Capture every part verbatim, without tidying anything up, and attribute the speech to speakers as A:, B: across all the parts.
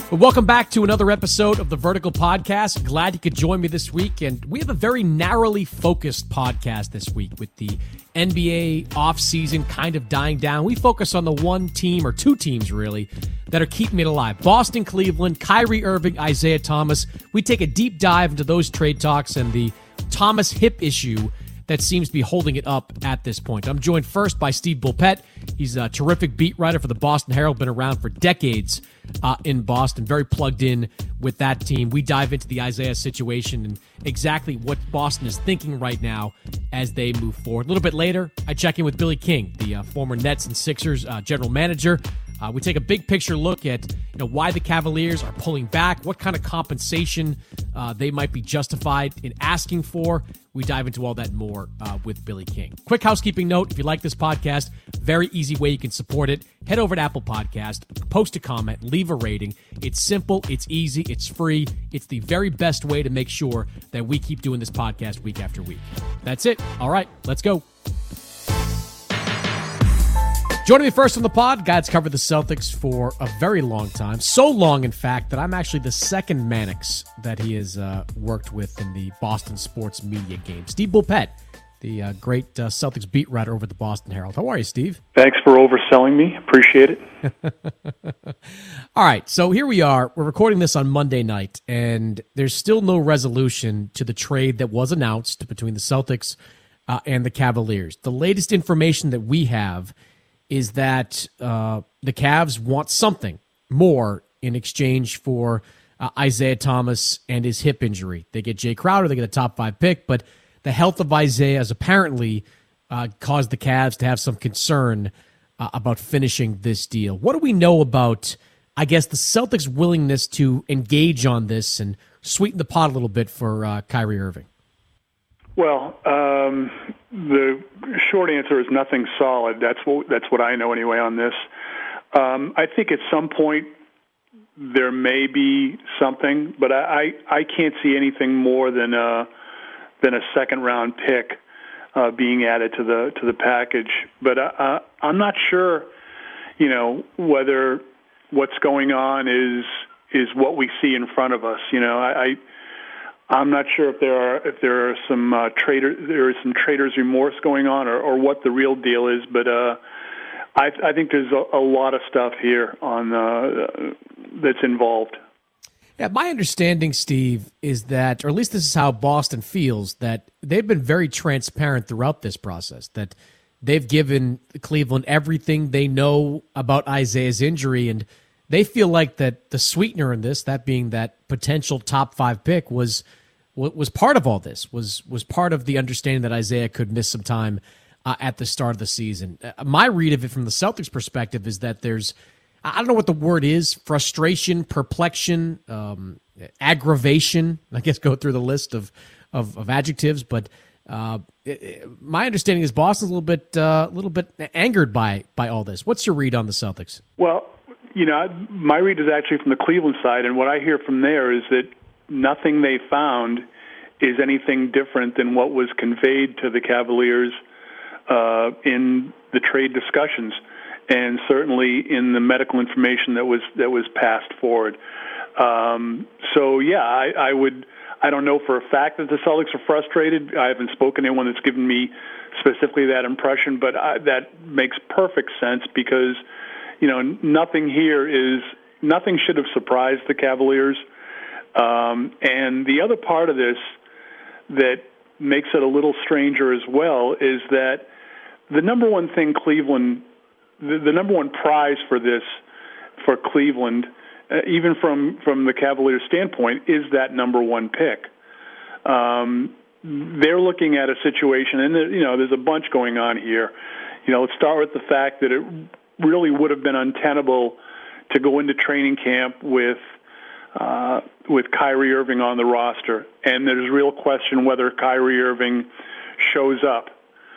A: Well, welcome back to another episode of the Vertical Podcast. Glad you could join me this week. And we have a very narrowly focused podcast this week with the N B A offseason kind of dying down. We focus on the one team or two teams, really, that are keeping it alive. Boston, Cleveland, Kyrie Irving, Isaiah Thomas. We take a deep dive into those trade talks and the Thomas hip issue that seems to be holding it up at this point. I'm joined first by Steve Bulpett. He's a terrific beat writer for the Boston Herald, been around for decades uh, in Boston, very plugged in with that team. We dive into the Isaiah situation and exactly what Boston is thinking right now as they move forward. A little bit later, I check in with Billy King, the uh, former Nets and Sixers uh, general manager. Uh, we take a big picture look at you know why the Cavaliers are pulling back, what kind of compensation uh, they might be justified in asking for. We dive into all that and more uh, with Billy King. Quick housekeeping note, if you like this podcast, very easy way you can support it. Head over to Apple Podcast, post a comment, leave a rating. It's simple, it's easy, it's free. It's the very best way to make sure that we keep doing this podcast week after week. That's it. All right, let's go. Joining me first on the pod, guys covered the Celtics for a very long time. So long, in fact, that I'm actually the second Mannix that he has uh, worked with in the Boston sports media game. Steve Bulpett, the uh, great uh, Celtics beat writer over at the Boston Herald. How are you, Steve?
B: Thanks for overselling me. Appreciate it.
A: All right, so here we are. We're recording this on Monday night, and there's still no resolution to the trade that was announced between the Celtics uh, and the Cavaliers. The latest information that we have is that uh, the Cavs want something more in exchange for uh, Isaiah Thomas and his hip injury. They get Jay Crowder, they get a top five pick, but the health of Isaiah has apparently uh, caused the Cavs to have some concern uh, about finishing this deal. What do we know about, I guess, the Celtics' willingness to engage on this and sweeten the pot a little bit for uh, Kyrie Irving?
B: Well, um, the short answer is nothing solid. That's what that's what I know anyway on this. Um, I think at some point there may be something, but I, I, I can't see anything more than a than a second round pick uh, being added to the to the package. But uh, I'm not sure, you know, whether what's going on is is what we see in front of us. You know, I. I I'm not sure if there are if there are some uh, trader there is some trader's remorse going on, or, or what the real deal is. But uh, I, I think there's a, a lot of stuff here on uh, that's involved.
A: Yeah, my understanding, Steve, is that, or at least this is how Boston feels, that they've been very transparent throughout this process. That they've given Cleveland everything they know about Isaiah's injury, and they feel like that the sweetener in this, that being that potential top five pick, was was part of all this, was was part of the understanding that Isaiah could miss some time uh, at the start of the season. Uh, my read of it from the Celtics' perspective is that there's, I don't know what the word is, frustration, perplexion, um, aggravation. I guess go through the list of, of, of adjectives, but uh, it, it, my understanding is Boston's a little bit uh, a little bit angered by by all this. What's your read on the Celtics?
B: Well, you know, my read is actually from the Cleveland side, and what I hear from there is that nothing they found is anything different than what was conveyed to the Cavaliers uh, in the trade discussions, and certainly in the medical information that was that was passed forward. Um, so, yeah, I, I would. I don't know for a fact that the Celtics are frustrated. I haven't spoken to anyone that's given me specifically that impression, but I, that makes perfect sense because, you know, nothing here is nothing should have surprised the Cavaliers. Um, and the other part of this that makes it a little stranger as well is that the number one thing Cleveland, the, the number one prize for this, for Cleveland, uh, even from, from the Cavaliers' standpoint, is that number one pick. Um, they're looking at a situation, and there, you know, there's a bunch going on here. You know, let's start with the fact that it really would have been untenable to go into training camp with uh, with Kyrie Irving on the roster, and there's real question whether Kyrie Irving shows up.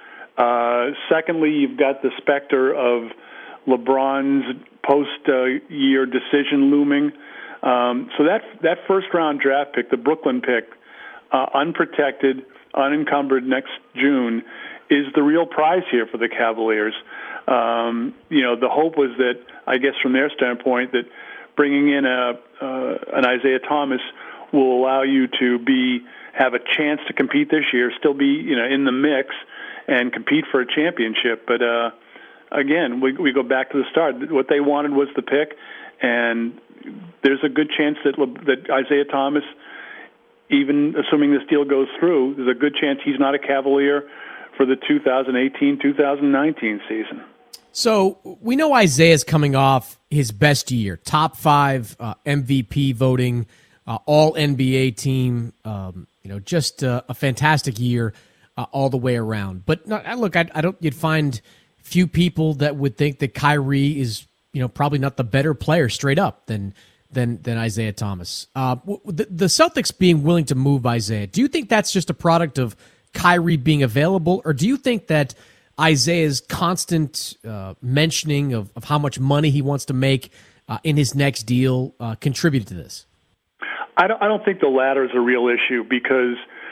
B: Uh, secondly, you've got the specter of LeBron's post-year decision looming. Um, so that that first-round draft pick, the Brooklyn pick, uh, unprotected, unencumbered next June, is the real prize here for the Cavaliers. Um, you know, the hope was that, I guess from their standpoint, that bringing in a uh, an Isaiah Thomas will allow you to be have a chance to compete this year, still be you know in the mix and compete for a championship. But uh, again, we we go back to the start. What they wanted was the pick, and there's a good chance that that Isaiah Thomas, even assuming this deal goes through, there's a good chance he's not a Cavalier for the two thousand eighteen two thousand nineteen season.
A: So we know Isaiah's coming off his best year, top five uh, M V P voting, uh, all N B A team, um, you know, just uh, a fantastic year uh, all the way around. But no, look, I, I don't. You'd find few people that would think that Kyrie is, you know, probably not the better player straight up than than than Isaiah Thomas. Uh, the, the Celtics being willing to move Isaiah, do you think that's just a product of Kyrie being available, or do you think that Isaiah's constant uh, mentioning of, of how much money he wants to make uh, in his next deal uh, contributed to this?
B: I don't, I don't think the latter is a real issue because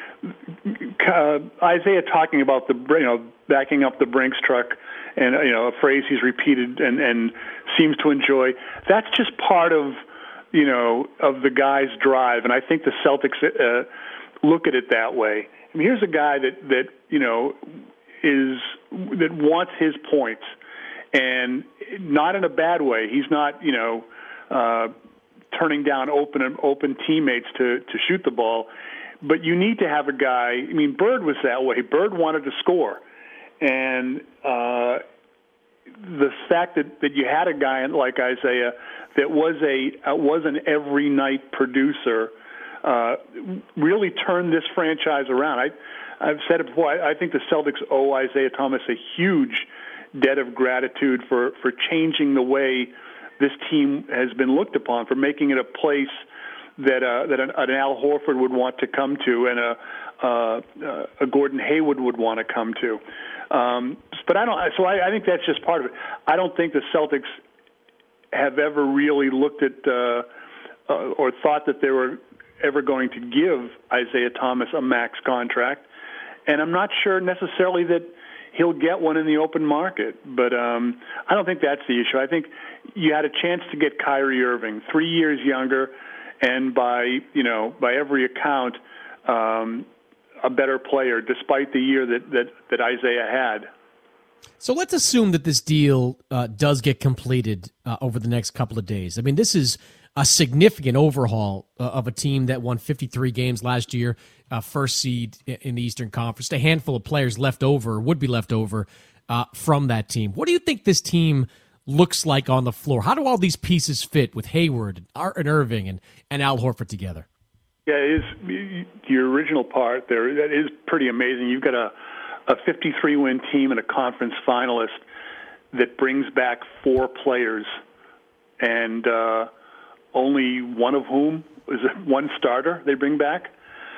B: uh, Isaiah talking about the you know backing up the Brinks truck and you know a phrase he's repeated and, and seems to enjoy. That's just part of you know of the guy's drive, and I think the Celtics uh, look at it that way. I mean, here's a guy that that you know. is that wants his points, and not in a bad way. He's not, you know, uh, turning down open open teammates to, to shoot the ball. But you need to have a guy. I mean, Bird was that way. Bird wanted to score, and uh, the fact that, that you had a guy like Isaiah that was a uh, was an every night producer uh, really turned this franchise around. I. I've said it before, I, I think the Celtics owe Isaiah Thomas a huge debt of gratitude for, for changing the way this team has been looked upon, for making it a place that uh, that an, an Al Horford would want to come to and a, uh, a Gordon Hayward would want to come to. Um, but I don't. So I, I think that's just part of it. I don't think the Celtics have ever really looked at uh, uh, or thought that they were ever going to give Isaiah Thomas a max contract. And I'm not sure necessarily that he'll get one in the open market. But um, I don't think that's the issue. I think you had a chance to get Kyrie Irving, three years younger, and by you know by every account, um, a better player, despite the year that, that, that Isaiah had.
A: So let's assume that this deal uh, does get completed uh, over the next couple of days. I mean, this is a significant overhaul uh, of a team that won fifty-three games last year, uh, first seed in the Eastern Conference. A handful of players left over, would be left over uh, from that team. What do you think this team looks like on the floor? How do all these pieces fit with Hayward, and Irving, and, and Al Horford together?
B: Yeah, it is, your original part there, that is pretty amazing. You've got a, a fifty-three win team and a conference finalist that brings back four players, and uh, only one of whom is one starter they bring back.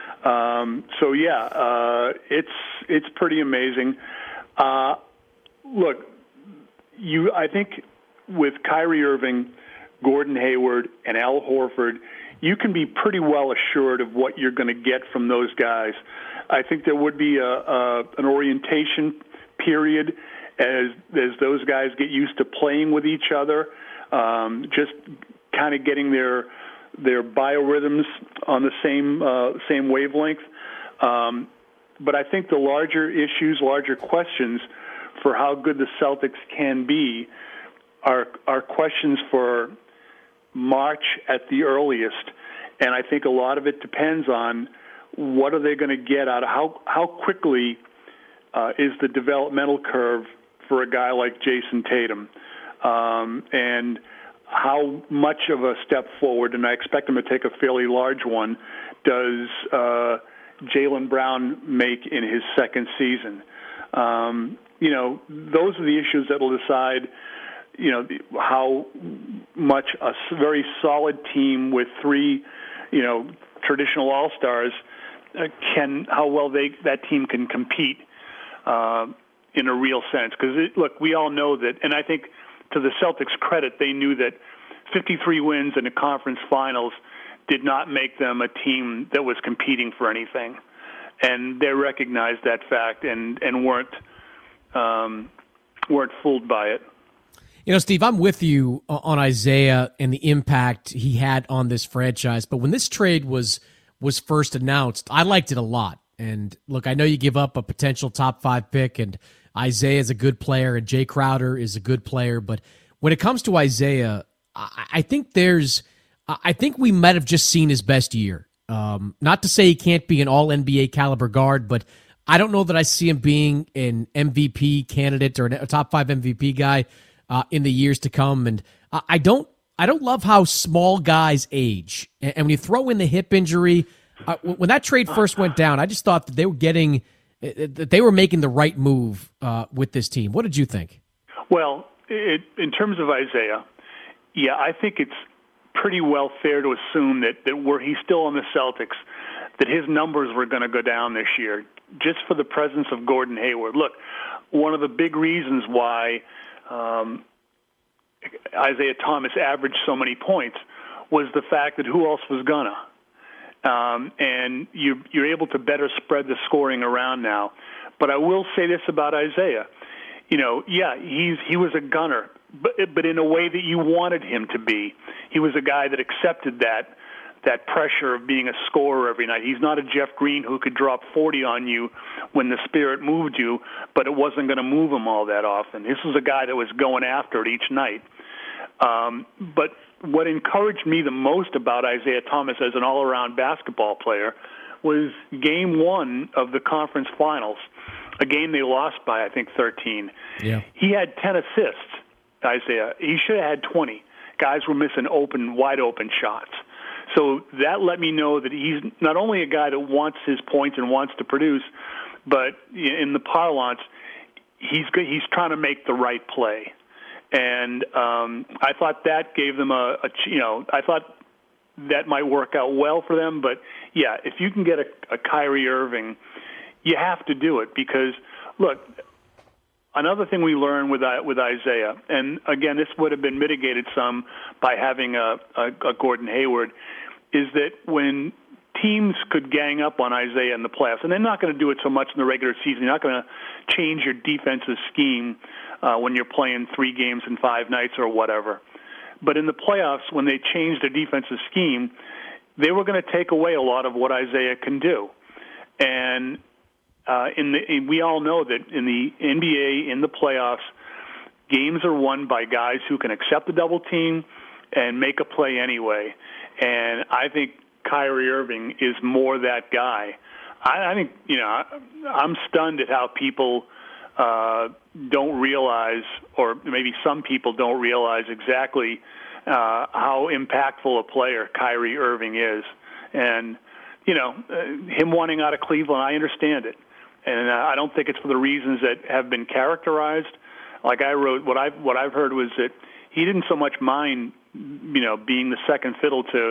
B: Um, so yeah, uh, it's it's pretty amazing. Uh, look, you I think with Kyrie Irving, Gordon Hayward, and Al Horford, you can be pretty well assured of what you're going to get from those guys. I think there would be a, a an orientation period as as those guys get used to playing with each other, um, just kind of getting their their biorhythms on the same uh, same wavelength. Um, but I think the larger issues, larger questions for how good the Celtics can be are are questions for March at the earliest. And I think a lot of it depends on what are they going to get out of how how quickly uh, is the developmental curve for a guy like Jason Tatum, um, and how much of a step forward, and I expect him to take a fairly large one, does uh, Jaylen Brown make in his second season? Um, you know, those are the issues that will decide, you know, how much a very solid team with three, you know, traditional all-stars uh, can, how well they that team can compete uh, in a real sense. Because, look, we all know that, and I think to the Celtics' credit, they knew that fifty-three wins in the conference finals did not make them a team that was competing for anything. And they recognized that fact and, and weren't um, weren't fooled by it.
A: You know, Steve, I'm with you on Isaiah and the impact he had on this franchise. But when this trade was was first announced, I liked it a lot. And look, I know you give up a potential top five pick, and Isaiah is a good player, and Jay Crowder is a good player. But when it comes to Isaiah, I think there's, I think we might have just seen his best year. Um, not to say he can't be an all N B A caliber guard, but I don't know that I see him being an M V P candidate or a top five M V P guy uh, in the years to come. And I don't, I don't love how small guys age. And when you throw in the hip injury, uh, when that trade first went down, I just thought that they were getting, that they were making the right move uh, with this team. What did you think?
B: Well, it, in terms of Isaiah, yeah, I think it's pretty well fair to assume that, that were he still on the Celtics, that his numbers were going to go down this year, just for the presence of Gordon Hayward. Look, one of the big reasons why um, Isaiah Thomas averaged so many points was the fact that who else was gonna? Um, and you, you're able to better spread the scoring around now. But I will say this about Isaiah. You know, yeah, he's he was a gunner, but but in a way that you wanted him to be. He was a guy that accepted that that pressure of being a scorer every night. He's not a Jeff Green who could drop forty on you when the spirit moved you, but it wasn't going to move him all that often. This was a guy that was going after it each night. Um, but what encouraged me the most about Isaiah Thomas as an all-around basketball player was game one of the conference finals, a game they lost by, I think, thirteen.
A: Yeah.
B: He had ten assists, Isaiah. He should have had twenty. Guys were missing open, wide-open shots. So that let me know that he's not only a guy that wants his points and wants to produce, but in the parlance, he's he's trying to make the right play. And um, I thought that gave them a, a, you know, I thought that might work out well for them. But, yeah, if you can get a, a Kyrie Irving, you have to do it because, look, another thing we learned with with Isaiah, and, again, this would have been mitigated some by having a, a, a Gordon Hayward, is that when teams could gang up on Isaiah in the playoffs, and they're not going to do it so much in the regular season. You're not going to change your defensive scheme uh, when you're playing three games in five nights or whatever. But in the playoffs, when they changed their defensive scheme, they were going to take away a lot of what Isaiah can do. And uh, in the, in, we all know that in the N B A, in the playoffs, games are won by guys who can accept the double team and make a play anyway. And I think Kyrie Irving is more that guy. I, I think, you know, I'm stunned at how people uh, don't realize, or maybe some people don't realize exactly uh, how impactful a player Kyrie Irving is. And, you know, uh, him wanting out of Cleveland, I understand it. And uh, I don't think it's for the reasons that have been characterized. Like I wrote, what I've, what I've heard was that he didn't so much mind, you know, being the second fiddle to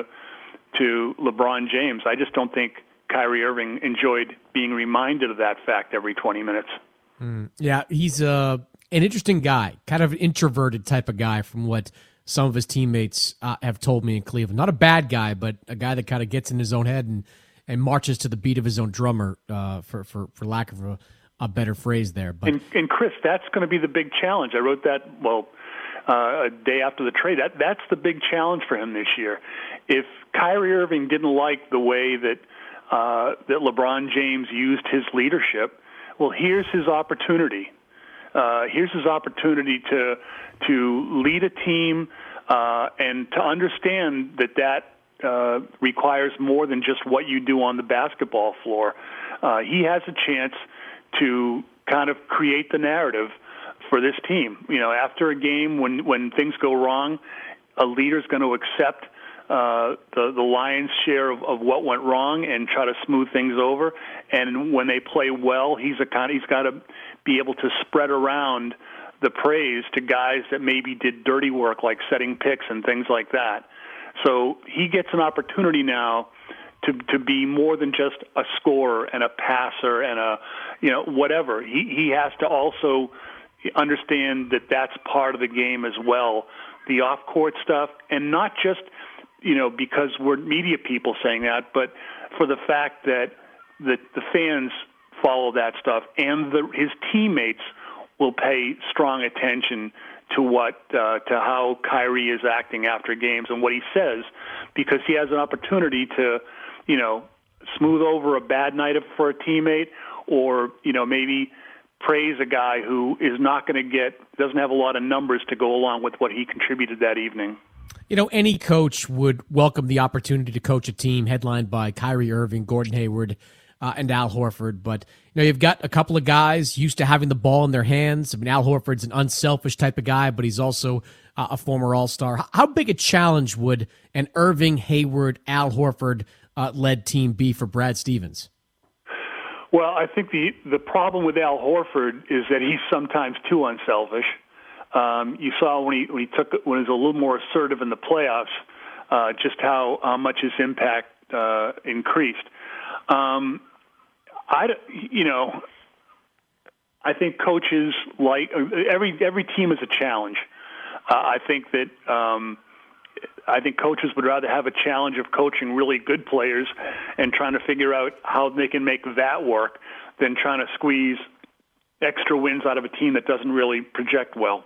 B: to LeBron James. I just don't think Kyrie Irving enjoyed being reminded of that fact every twenty minutes.
A: Mm, yeah, he's uh, an interesting guy, kind of an introverted type of guy from what some of his teammates uh, have told me in Cleveland. Not a bad guy, but a guy that kind of gets in his own head and, and marches to the beat of his own drummer, uh, for, for, for lack of a, a better phrase there. But
B: and, and Chris, that's going to be the big challenge. I wrote that, well, Uh, a day after the trade. That that's the big challenge for him this year. If Kyrie Irving didn't like the way that uh, that LeBron James used his leadership, well, here's his opportunity. Uh, here's his opportunity to to lead a team uh, and to understand that that uh, requires more than just what you do on the basketball floor. Uh, he has a chance to kind of create the narrative for this team. You know, after a game when, when things go wrong, a leader's going to accept uh, the, the lion's share of, of what went wrong and try to smooth things over. And when they play well, he's a kind of, he's got to be able to spread around the praise to guys that maybe did dirty work like setting picks and things like that. So he gets an opportunity now to to be more than just a scorer and a passer and a, you know, whatever. He he has to also understand that that's part of the game as well, the off-court stuff, and not just, you know, because we're media people saying that, but for the fact that the, the fans follow that stuff and the, his teammates will pay strong attention to what uh, to how Kyrie is acting after games and what he says, because he has an opportunity to, you know, smooth over a bad night for a teammate, or you know maybe praise a guy who is not going to get doesn't have a lot of numbers to go along with what he contributed that evening.
A: You know, any coach would welcome the opportunity to coach a team headlined by Kyrie Irving, Gordon Hayward, uh, and Al Horford. But, you know, you've got a couple of guys used to having the ball in their hands. I mean, Al Horford's an unselfish type of guy, but he's also uh, a former All-Star. How big a challenge would an Irving, Hayward, Al Horford uh, led team be for Brad Stevens?
B: Well, I think the, the problem with Al Horford is that he's sometimes too unselfish. Um, you saw when he when he took when he was a little more assertive in the playoffs, uh, just how, how much his impact uh, increased. Um, I you know, I think coaches like every every team is a challenge. Uh, I think that um, I think coaches would rather have a challenge of coaching really good players and trying to figure out how they can make that work than trying to squeeze extra wins out of a team that doesn't really project well.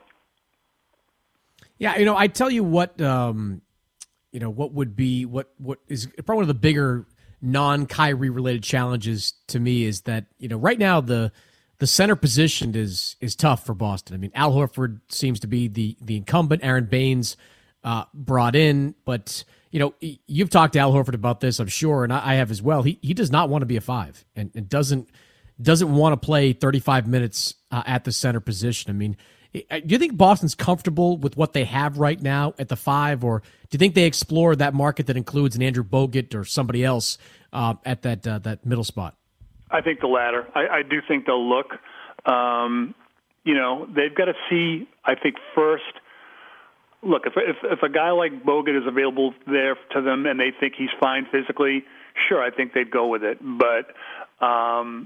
A: Yeah, you know, I tell you what, um, you know, what would be what what is probably one of the bigger non-Kyrie related challenges to me is that, you know, right now the the center position is is tough for Boston. I mean, Al Horford seems to be the the incumbent. Aaron Baines uh, brought in, but you know, you've talked to Al Horford about this, I'm sure, and I have as well. He he does not want to be a five, and, and doesn't doesn't want to play thirty-five minutes uh, at the center position. I mean, do you think Boston's comfortable with what they have right now at the five, or do you think they explore that market that includes an Andrew Bogut or somebody else uh, at that uh, that middle spot?
B: I think the latter. I, I do think they'll look. Um, you know, they've got to see, I think, first, look, if, if if a guy like Bogut is available there to them and they think he's fine physically, sure, I think they'd go with it. But um,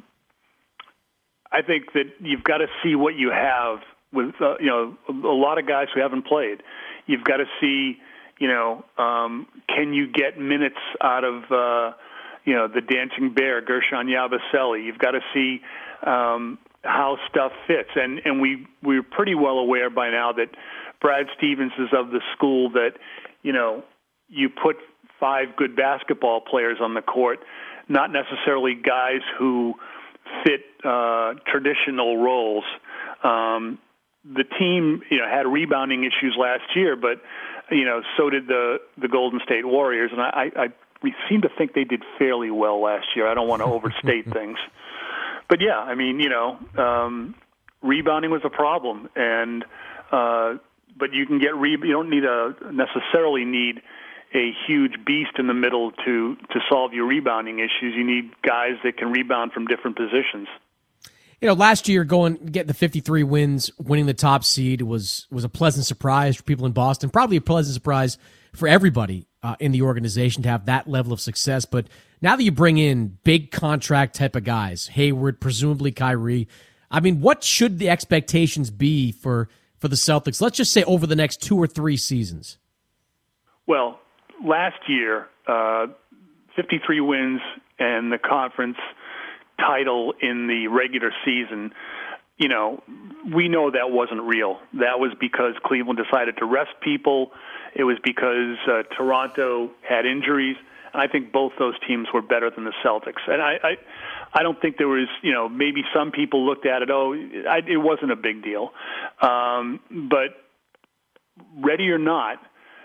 B: I think that you've got to see what you have with, uh, you know, a lot of guys who haven't played. You've got to see, you know, um, can you get minutes out of, uh, you know, the dancing bear, Gershon Yabusele. You've got to see um, how stuff fits. And, and we, we're pretty well aware by now that Brad Stevens is of the school that, you know, you put five good basketball players on the court, not necessarily guys who fit uh, traditional roles. Um, the team, you know, had rebounding issues last year, but, you know, so did the, the Golden State Warriors. And I, I we seem to think they did fairly well last year. I don't want to overstate things. But, yeah, I mean, you know, um, rebounding was a problem. And uh, but you can get re- you don't need a necessarily need a huge beast in the middle to, to solve your rebounding issues. You need guys that can rebound from different positions.
A: You know, last year going getting the fifty-three wins, winning the top seed was was a pleasant surprise for people in Boston. Probably a pleasant surprise for everybody uh, in the organization to have that level of success. But now that you bring in big contract type of guys, Hayward, presumably Kyrie, I mean, what should the expectations be for for the Celtics? Let's just say over the next two or three seasons.
B: Well, last year, uh, fifty-three wins and the conference title in the regular season, you know, we know that wasn't real. That was because Cleveland decided to rest people. It was because uh, Toronto had injuries. And I think both those teams were better than the Celtics. And I, I, I don't think there was, you know, maybe some people looked at it, oh, I, it wasn't a big deal. Um, but ready or not,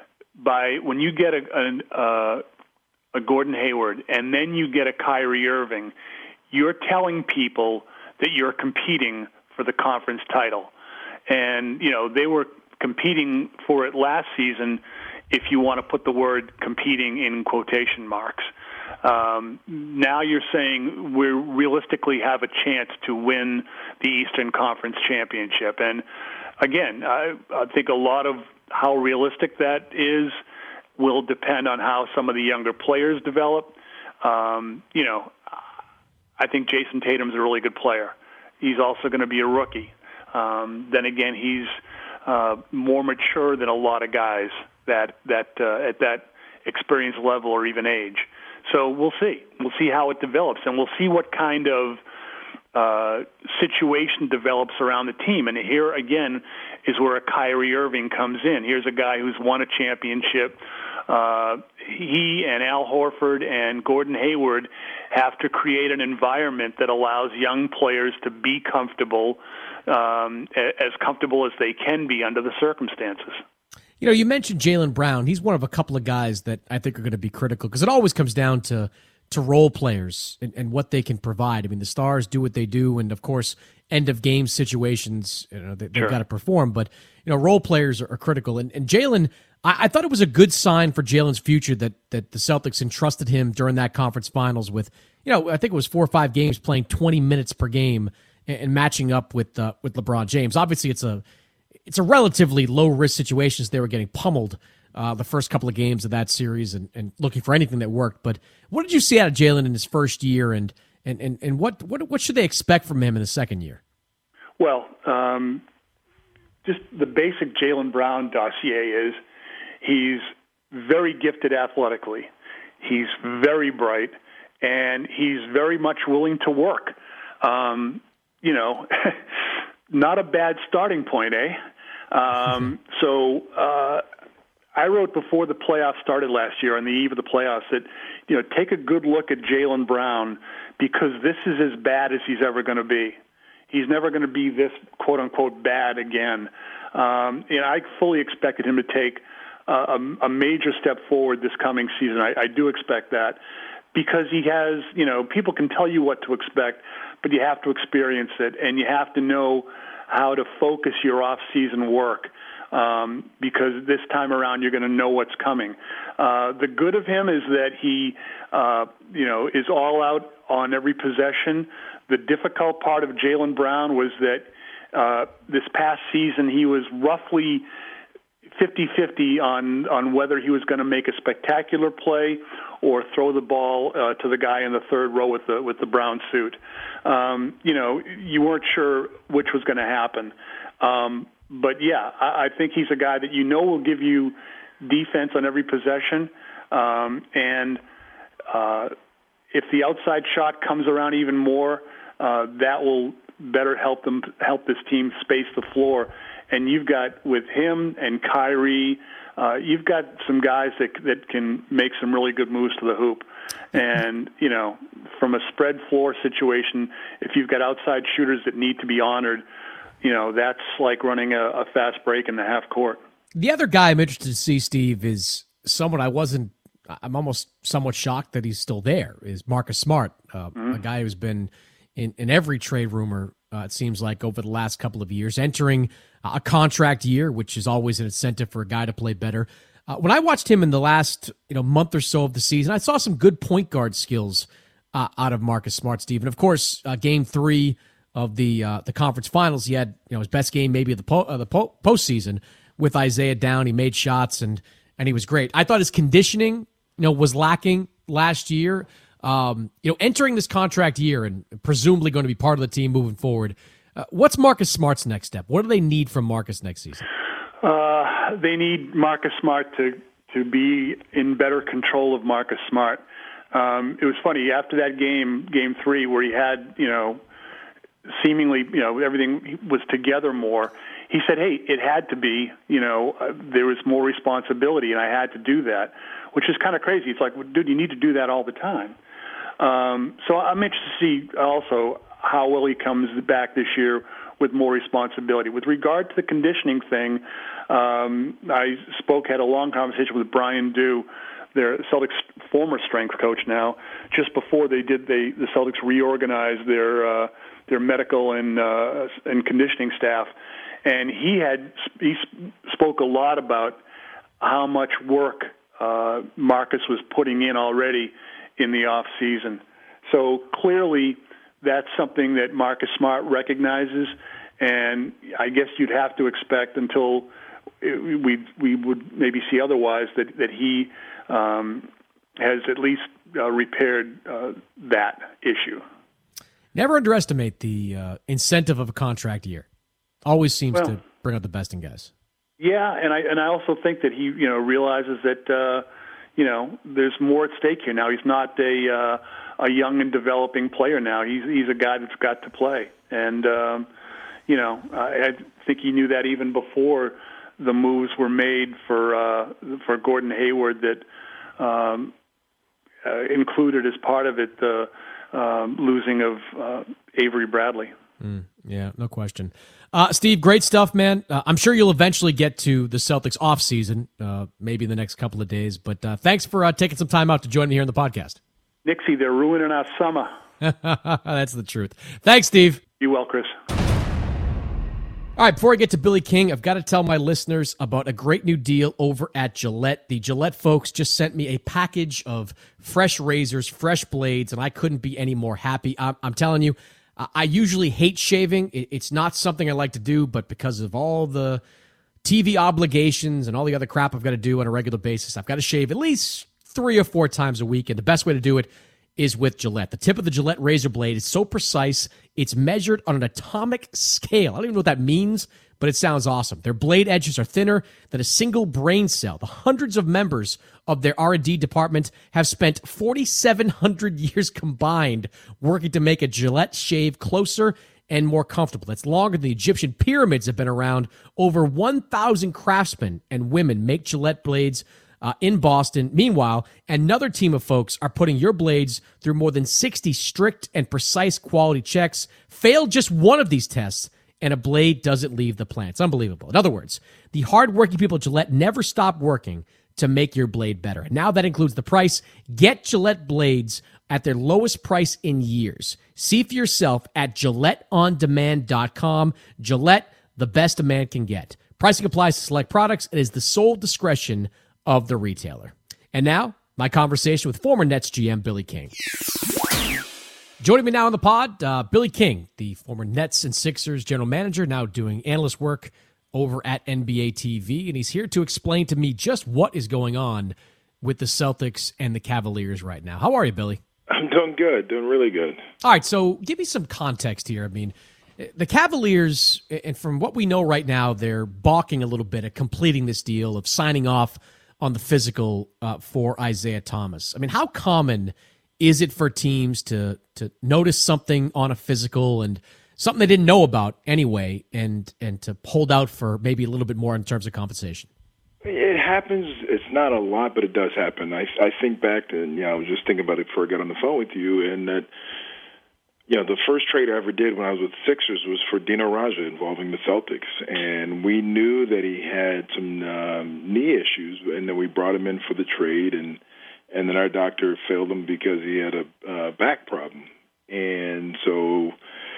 B: by when you get a, a, uh, a Gordon Hayward and then you get a Kyrie Irving, you're telling people that you're competing for the conference title. And, you know, they were competing for it last season, if you want to put the word competing in quotation marks. Um, now you're saying we realistically have a chance to win the Eastern Conference Championship. And, again, I, I think a lot of how realistic that is will depend on how some of the younger players develop. Um, you know, I think Jason Tatum's a really good player. He's also going to be a rookie. Um, then again, he's uh, more mature than a lot of guys that that uh, at that experience level or even age. So we'll see. We'll see how it develops, and we'll see what kind of uh, situation develops around the team. And here again, is where a Kyrie Irving comes in. Here's a guy who's won a championship. Uh, he and Al Horford and Gordon Hayward have to create an environment that allows young players to be comfortable, um, as comfortable as they can be under the circumstances.
A: You know, you mentioned Jaylen Brown. He's one of a couple of guys that I think are going to be critical because it always comes down to to role players and, and what they can provide. I mean, the stars do what they do, and of course, end of game situations, you know, they, they've
B: Sure.
A: got to perform. But you know, role players are, are critical. And, and Jaylen, I, I thought it was a good sign for Jaylen's future that that the Celtics entrusted him during that conference finals with, you know, I think it was four or five games playing twenty minutes per game and, and matching up with uh, with LeBron James. Obviously, it's a it's a relatively low risk situation as they were getting pummeled uh, the first couple of games of that series and, and looking for anything that worked. But what did you see out of Jaylen in his first year, and and, and, and what, what what should they expect from him in the second year?
B: Well, um, just the basic Jaylen Brown dossier is he's very gifted athletically. He's very bright, and he's very much willing to work. Um, you know, not a bad starting point, eh? Um, so uh, I wrote before the playoffs started last year, on the eve of the playoffs, that, you know, take a good look at Jaylen Brown because this is as bad as he's ever going to be. He's never going to be this quote-unquote bad again. Um, and I fully expected him to take a, a major step forward this coming season. I, I do expect that because he has, you know, people can tell you what to expect, but you have to experience it, and you have to know how to focus your off-season work um, because this time around you're going to know what's coming. Uh, the good of him is that he, uh, you know, is all out on every possession. The difficult part of Jaylen Brown was that uh, this past season he was roughly fifty-fifty on, on whether he was going to make a spectacular play or throw the ball uh, to the guy in the third row with the with the brown suit. Um, you know, you weren't sure which was going to happen. Um, but, yeah, I, I think he's a guy that you know will give you defense on every possession. Um, and uh, if the outside shot comes around even more, uh, that will better help them help this team space the floor. And you've got, with him and Kyrie, uh, you've got some guys that that can make some really good moves to the hoop. And, you know, from a spread floor situation, if you've got outside shooters that need to be honored, you know, that's like running a, a fast break in the half court.
A: The other guy I'm interested to see, Steve, is someone I wasn't, I'm almost somewhat shocked that he's still there, is Marcus Smart, uh, mm-hmm. a guy who's been in, in every trade rumor, uh, it seems like, over the last couple of years, entering a contract year, which is always an incentive for a guy to play better. Uh, when I watched him in the last you know month or so of the season, I saw some good point guard skills uh, out of Marcus Smart, Steve. And of course, uh, game three of the uh, the conference finals, he had you know his best game maybe of the po- uh, the po- postseason with Isaiah down. He made shots and and he was great. I thought his conditioning you know was lacking last year. Um, you know, entering this contract year and presumably going to be part of the team moving forward. Uh, what's Marcus Smart's next step? What do they need from Marcus next season?
B: Uh, they need Marcus Smart to, to be in better control of Marcus Smart. Um, it was funny, after that game, game three, where he had, you know, seemingly, you know, everything was together more, he said, hey, it had to be, you know, uh, there was more responsibility, and I had to do that, which is kind of crazy. It's like, well, dude, you need to do that all the time. Um, so I'm interested to see also how well he comes back this year with more responsibility. With regard to the conditioning thing, um, I spoke, had a long conversation with Brian Dew, their Celtics former strength coach now, just before they did, they, the Celtics reorganized their uh, their medical and uh, and conditioning staff, and he had he spoke a lot about how much work uh, Marcus was putting in already in the off season. So clearly, that's something that Marcus Smart recognizes, and I guess you'd have to expect until we we would maybe see otherwise that that he um, has at least uh, repaired uh, that issue.
A: Never underestimate the uh, incentive of a contract year. Always seems well, to bring out the best in guys.
B: Yeah, and I and I also think that he you know realizes that uh, you know there's more at stake here now. He's not a uh, a young and developing player now. He's he's a guy that's got to play, and um, you know, I, I think he knew that even before the moves were made for uh, for Gordon Hayward that um, uh, included as part of it the um, losing of uh, Avery Bradley.
A: Mm, yeah, no question. Uh, Steve, great stuff, man. Uh, I'm sure you'll eventually get to the Celtics off season, uh, maybe in the next couple of days. But uh, thanks for uh, taking some time out to join me here on the podcast.
B: Nixie, they're ruining our summer.
A: That's the truth. Thanks, Steve.
B: Be well, Chris.
A: All right, before I get to Billy King, I've got to tell my listeners about a great new deal over at Gillette. The Gillette folks just sent me a package of fresh razors, fresh blades, and I couldn't be any more happy. I'm, I'm telling you, I usually hate shaving. It's not something I like to do, but because of all the T V obligations and all the other crap I've got to do on a regular basis, I've got to shave at least three or four times a week, and the best way to do it is with Gillette. The tip of the Gillette razor blade is so precise, it's measured on an atomic scale. I don't even know what that means, but it sounds awesome. Their blade edges are thinner than a single brain cell. The hundreds of members of their R and D department have spent forty-seven hundred years combined working to make a Gillette shave closer and more comfortable. That's longer than the Egyptian pyramids have been around. Over one thousand craftsmen and women make Gillette blades Uh, in Boston. Meanwhile, another team of folks are putting your blades through more than sixty strict and precise quality checks. Fail just one of these tests, and a blade doesn't leave the plant. It's unbelievable. In other words, the hardworking people at Gillette never stop working to make your blade better. And now that includes the price. Get Gillette blades at their lowest price in years. See for yourself at Gillette On Demand dot com. Gillette, the best a man can get. Pricing applies to select products. It is the sole discretion of the retailer. And now, my conversation with former Nets G M Billy King. Joining me now on the pod, uh, Billy King, the former Nets and Sixers general manager, now doing analyst work over at N B A T V, and he's here to explain to me just what is going on with the Celtics and the Cavaliers right now. How are you, Billy?
C: I'm doing good, doing really good.
A: All right, so give me some context here. I mean, the Cavaliers, and from what we know right now, they're balking a little bit at completing this deal of signing off on the physical uh, for Isaiah Thomas. I mean, how common is it for teams to to notice something on a physical and something they didn't know about anyway, and and to hold out for maybe a little bit more in terms of compensation?
C: It happens. It's not a lot, but it does happen. I I think back to, you know, I was just thinking about it before I got on the phone with you, and that, you know, the first trade I ever did when I was with Sixers was for Dino Raja involving the Celtics. And we knew that he had some um, knee issues, and then we brought him in for the trade, and and then our doctor failed him because he had a uh, back problem. And so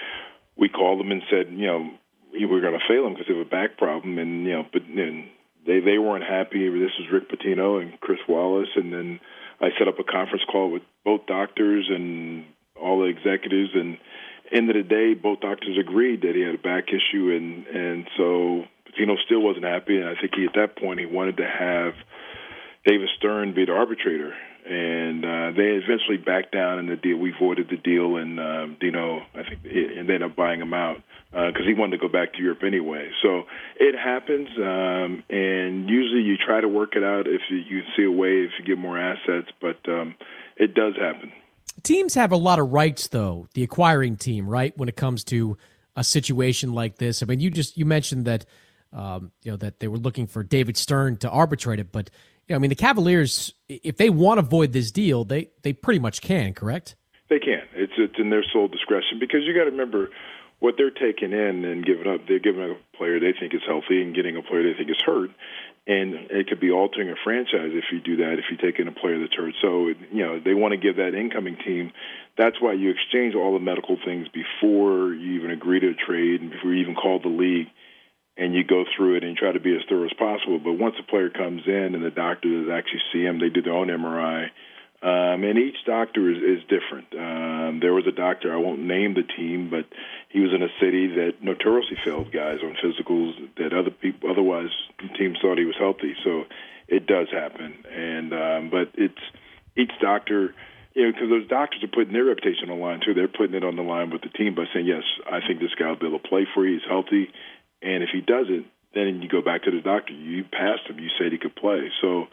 C: we called him and said, you know, we were going to fail him because he had a back problem. And, you know, but and they, they weren't happy. This was Rick Pitino and Chris Wallace. And then I set up a conference call with both doctors and all the executives, and end of the day, both doctors agreed that he had a back issue, and and so Pitino still wasn't happy, and I think he, at that point, he wanted to have David Stern be the arbitrator, and uh, they eventually backed down in the deal. We voided the deal, and um, Dino, I think, and they ended up buying him out because uh, he wanted to go back to Europe anyway. So it happens, um, and usually you try to work it out if you, you see a way, if you get more assets, but um, it does happen.
A: Teams have a lot of rights, though, the acquiring team, right, when it comes to a situation like this. I mean, you just you mentioned that um, you know that they were looking for David Stern to arbitrate it, but you know, I mean, the Cavaliers, if they want to void this deal, they they pretty much can, correct?
C: They can. It's it's in their sole discretion, because you got to remember what they're taking in and giving up. They're giving up a player they think is healthy and getting a player they think is hurt. And it could be altering a franchise if you do that, if you take in a player that's hurt. So, you know, they want to give that incoming team. That's why you exchange all the medical things before you even agree to a trade and before you even call the league, and you go through it and try to be as thorough as possible. But once a player comes in and the doctors actually see him, they do their own M R I. Um, and each doctor is, is different. Um, there was a doctor, I won't name the team, but he was in a city that notoriously failed guys on physicals that other people, otherwise teams thought he was healthy. So it does happen. And um, but it's each doctor, you know, because those doctors are putting their reputation on the line too. They're putting it on the line with the team by saying, yes, I think this guy will be able to play for you. He's healthy. And if he doesn't, then you go back to the doctor. You passed him. You said he could play. So,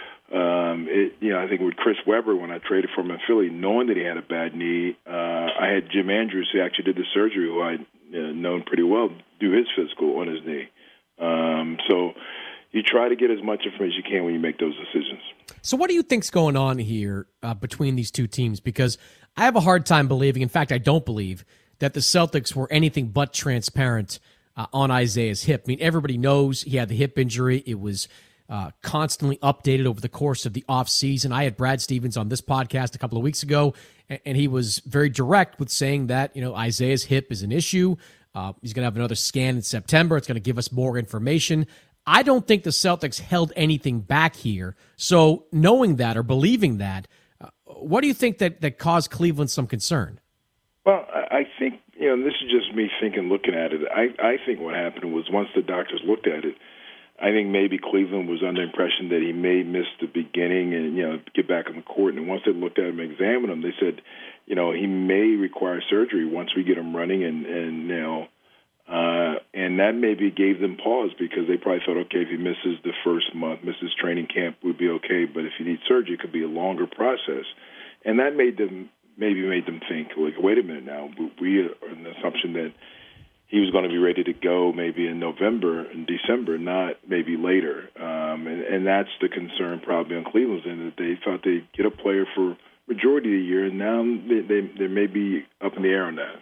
C: Um, it, you know, I think with Chris Webber, when I traded for him in Philly, knowing that he had a bad knee, uh, I had Jim Andrews, who actually did the surgery, who I you know, known pretty well, do his physical on his knee. Um, so you try to get as much information as you can when you make those decisions.
A: So what do you think's going on here uh, between these two teams? Because I have a hard time believing, in fact, I don't believe, that the Celtics were anything but transparent uh, on Isaiah's hip. I mean, everybody knows he had the hip injury. It was uh, constantly updated over the course of the offseason. I had Brad Stevens on this podcast a couple of weeks ago, and, and he was very direct with saying that, you know, Isaiah's hip is an issue. Uh, he's going to have another scan in September. It's going to give us more information. I don't think the Celtics held anything back here. So knowing that or believing that, uh, what do you think that, that caused Cleveland some concern?
C: Well, I think, you know, this is just me thinking, looking at it. I, I think what happened was once the doctors looked at it, I think maybe Cleveland was under the impression that he may miss the beginning and, you know, get back on the court. And once they looked at him and examined him, they said, you know, he may require surgery once we get him running, and, and you know, uh, and that maybe gave them pause because they probably thought, okay, if he misses the first month, misses training camp, would be okay. But if he needs surgery, it could be a longer process. And that made them maybe made them think, like, wait a minute now, we are in the assumption that he was going to be ready to go maybe in November and December, not maybe later. Um, and, and that's the concern probably on Cleveland's end, that they thought they'd get a player for majority of the year, and now they, they, they may be up in the air on that.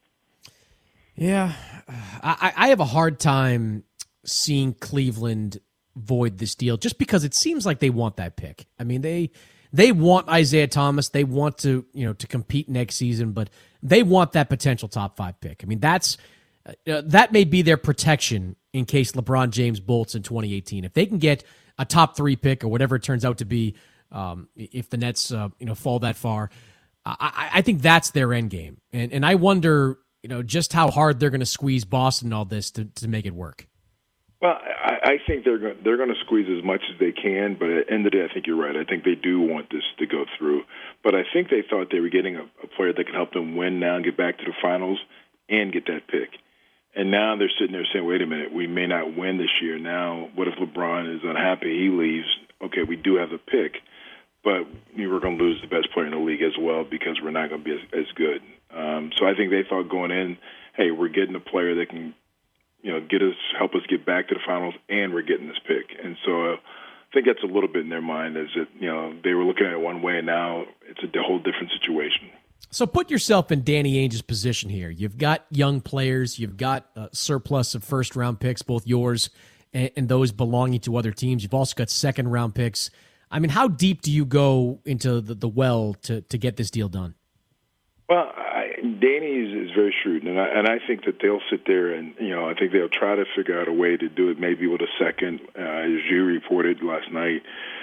A: Yeah, I, I have a hard time seeing Cleveland void this deal just because it seems like they want that pick. I mean, they they want Isaiah Thomas. They want to, you know, to compete next season, but they want that potential top five pick. I mean, that's uh, that may be their protection in case LeBron James bolts in twenty eighteen. If they can get a top three pick or whatever it turns out to be, um, if the Nets uh, you know fall that far, I, I think that's their end game. And and I wonder, you know, just how hard they're going to squeeze Boston and all this to, to make it work.
C: Well, I, I think they're going they're going to squeeze as much as they can, but at the end of the day, I think you're right. I think they do want this to go through. But I think they thought they were getting a, a player that could help them win now and get back to the finals and get that pick. And now they're sitting there saying, wait a minute, we may not win this year. Now, what if LeBron is unhappy? He leaves. Okay, we do have a pick, but we were going to lose the best player in the league as well because we're not going to be as, as good. Um, so I think they thought going in, hey, we're getting a player that can, you know, get us, help us get back to the finals, and we're getting this pick. And so uh, I think that's a little bit in their mind, is that, you know, they were looking at it one way, and now it's a whole different situation.
A: So put yourself in Danny Ainge's position here. You've got young players. You've got a surplus of first-round picks, both yours and, and those belonging to other teams. You've also got second-round picks. I mean, how deep do you go into the, the well to, to get this deal done?
C: Well, I, Danny is, is very shrewd, and I, and I think that they'll sit there and, you know, I think they'll try to figure out a way to do it maybe with a second, uh, as you reported last night.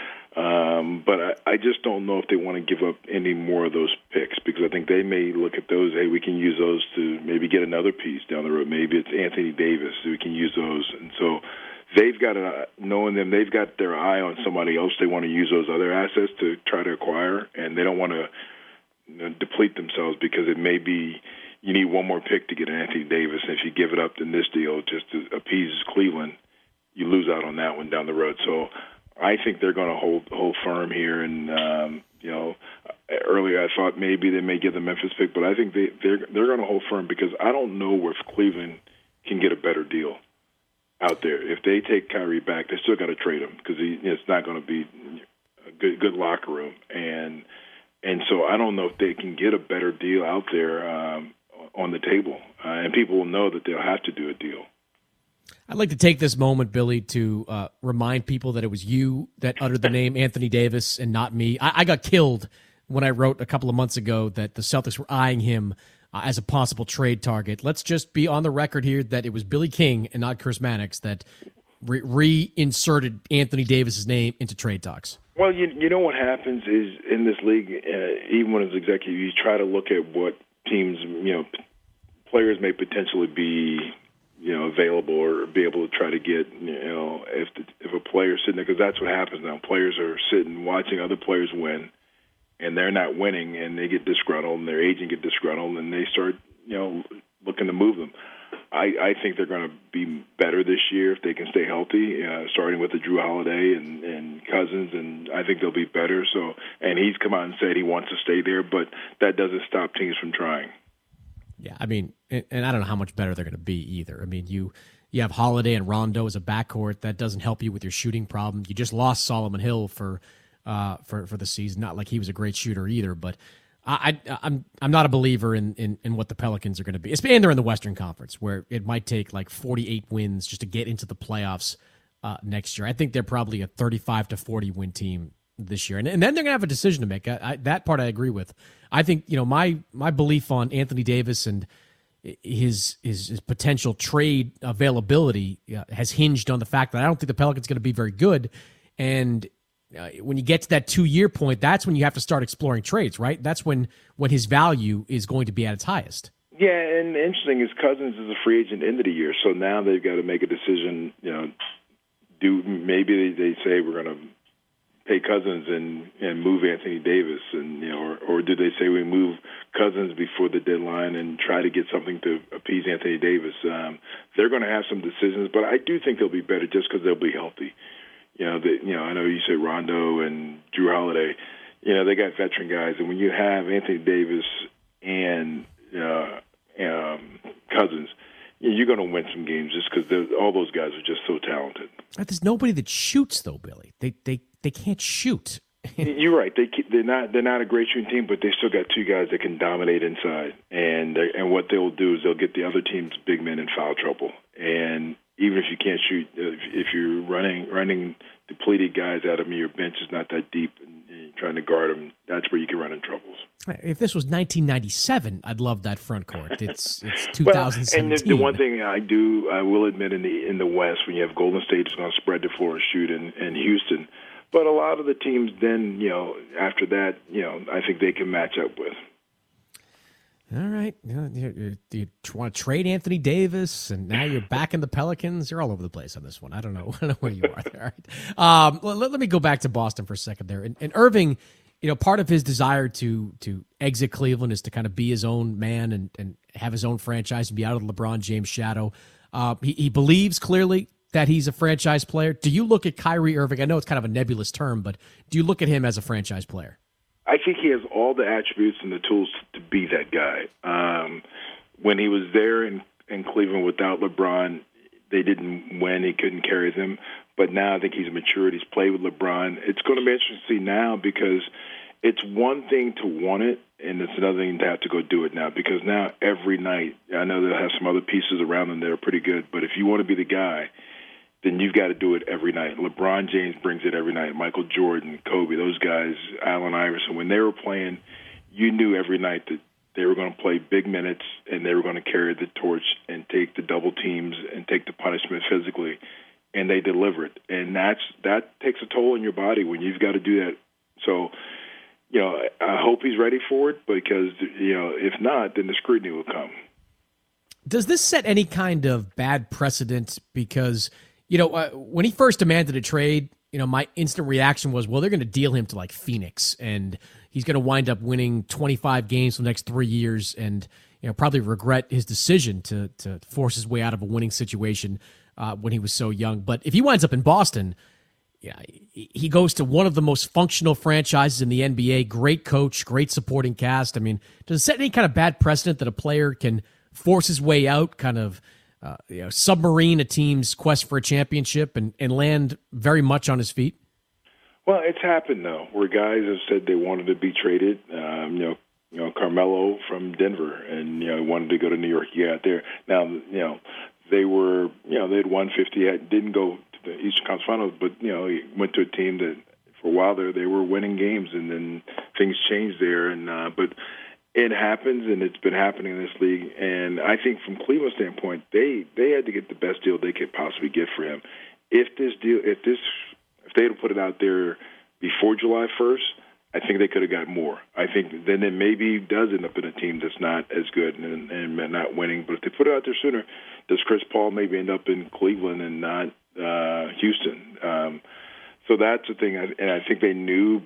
C: Um, but I, I just don't know if they want to give up any more of those picks, because I think they may look at those, hey, we can use those to maybe get another piece down the road. Maybe it's Anthony Davis, so we can use those. And so they've got, a, knowing them, they've got their eye on somebody else. They want to use those other assets to try to acquire, and they don't want to, you know, deplete themselves, because it may be you need one more pick to get Anthony Davis, and if you give it up in this deal just to appease Cleveland, you lose out on that one down the road. So I think they're going to hold hold firm here. And um, you know, earlier I thought maybe they may give the Memphis pick, but I think they they're they're going to hold firm, because I don't know if Cleveland can get a better deal out there. If they take Kyrie back, they still got to trade him, because he, it's not going to be a good good locker room. And and so I don't know if they can get a better deal out there um, on the table, uh, and people will know that they'll have to do a deal.
A: I'd like to take this moment, Billy, to uh, remind people that it was you that uttered the name Anthony Davis and not me. I, I got killed when I wrote a couple of months ago that the Celtics were eyeing him uh, as a possible trade target. Let's just be on the record here that it was Billy King and not Chris Mannix that re- reinserted Anthony Davis's name into trade talks.
C: Well, you you know what happens is in this league, uh, even when it's executive, you try to look at what teams, you know, players may potentially be, you know, available or be able to try to get, you know, if the, if a player's sitting there, because that's what happens now. Players are sitting watching other players win, and they're not winning, and they get disgruntled, and their agent get disgruntled, and they start, you know, looking to move them. I, I think they're going to be better this year if they can stay healthy, uh, starting with the Drew Holiday and, and Cousins, and I think they'll be better. So, and he's come out and said he wants to stay there, but that doesn't stop teams from trying.
A: Yeah, I mean, and, and I don't know how much better they're going to be either. I mean, you you have Holiday and Rondo as a backcourt. That doesn't help you with your shooting problem. You just lost Solomon Hill for uh, for for the season. Not like he was a great shooter either, but I, I I'm I'm not a believer in in, in what the Pelicans are going to be. And they're in the Western Conference, where it might take like forty-eight wins just to get into the playoffs uh, next year. I think they're probably a thirty-five to forty win team this year, and, and then they're going to have a decision to make. I, I, that part I agree with. I think you know my my belief on Anthony Davis and his his, his potential trade availability uh, has hinged on the fact that I don't think the Pelicans are going to be very good, and uh, when you get to that two year point, that's when you have to start exploring trades, right? That's when when his value is going to be at its highest.
C: Yeah, and interesting is Cousins is a free agent end of the year, so now they've got to make a decision. You know, do maybe they, they say we're going to pay Cousins and, and move Anthony Davis, and you know, or, or do they say we move Cousins before the deadline and try to get something to appease Anthony Davis? Um, they're going to have some decisions, but I do think they'll be better just because they'll be healthy. You know, they, you know, I know you said Rondo and Drew Holiday. You know, they got veteran guys, and when you have Anthony Davis and uh, um, Cousins, you're going to win some games just because all those guys are just so talented.
A: There's nobody that shoots, though, Billy. They they they can't shoot.
C: You're right. They they're not they're not a great shooting team, but they still got two guys that can dominate inside. And and what they'll do is they'll get the other team's big men in foul trouble. And even if you can't shoot, if, if you're running running depleted guys out of them, your bench is not that deep, and, and trying to guard them, that's where you can run in troubles.
A: If this was nineteen ninety-seven, I'd love that front court. It's it's two thousand seventeen.
C: Well, and the, the one thing I do, I will admit, in the in the West, when you have Golden State is going to spread the floor and shoot, and, and Houston, but a lot of the teams then, you know, after that, you know, I think they can match up with.
A: All right. You, you, you want to trade Anthony Davis, and now you're back in the Pelicans. You're all over the place on this one. I don't know, I don't know where you are there. All right. Um, let, let me go back to Boston for a second there. And, and Irving, you know, part of his desire to to exit Cleveland is to kind of be his own man and, and have his own franchise and be out of the LeBron James shadow. Uh, he, he believes clearly that he's a franchise player. Do you look at Kyrie Irving? I know it's kind of a nebulous term, but do you look at him as a franchise player?
C: I think he has all the attributes and the tools to be that guy. Um, when he was there in, in Cleveland without LeBron, they didn't win. He couldn't carry them. But now I think he's matured. He's played with LeBron. It's going to be interesting to see now because it's one thing to want it, and it's another thing to have to go do it now. Because now every night, I know they'll have some other pieces around them that are pretty good, but if you want to be the guy, then you've got to do it every night. LeBron James brings it every night. Michael Jordan, Kobe, those guys, Allen Iverson. When they were playing, you knew every night that they were going to play big minutes and they were going to carry the torch and take the double teams and take the punishment physically, and they delivered. And that's that takes a toll on your body when you've got to do that. So, you know, I hope he's ready for it because, you know, if not, then the scrutiny will come.
A: Does this set any kind of bad precedent? Because – You know, uh, when he first demanded a trade, you know, my instant reaction was, well, they're going to deal him to like Phoenix, and he's going to wind up winning twenty-five games for the next three years, and you know, probably regret his decision to to force his way out of a winning situation uh, when he was so young. But if he winds up in Boston, yeah, he goes to one of the most functional franchises in the N B A. Great coach, great supporting cast. I mean, does it set any kind of bad precedent that a player can force his way out, kind of? Uh, you know, submarine a team's quest for a championship and, and land very much on his feet?
C: Well, it's happened though, where guys have said they wanted to be traded. Um, you know, you know Carmelo from Denver, and you know wanted to go to New York. He got there. Now, you know, they were, you know, they had won fifty, didn't go to the Eastern Conference Finals, but you know, he went to a team that for a while there they were winning games, and then things changed there. And uh, but. It happens, and it's been happening in this league. And I think from Cleveland's standpoint, they, they had to get the best deal they could possibly get for him. If this deal, if this, if they had put it out there before July first, I think they could have got more. I think then it maybe does end up in a team that's not as good and, and not winning. But if they put it out there sooner, does Chris Paul maybe end up in Cleveland and not uh, Houston? Um, so that's the thing, and I think they knew.